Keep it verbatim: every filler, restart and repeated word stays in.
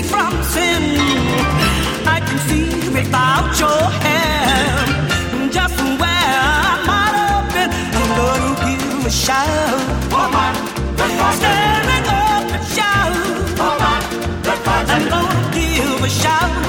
from sin. I can see without your help just where I might have been. I'm gonna give a shout. Woman, standing up and shout. Woman, I'm gonna give a shout.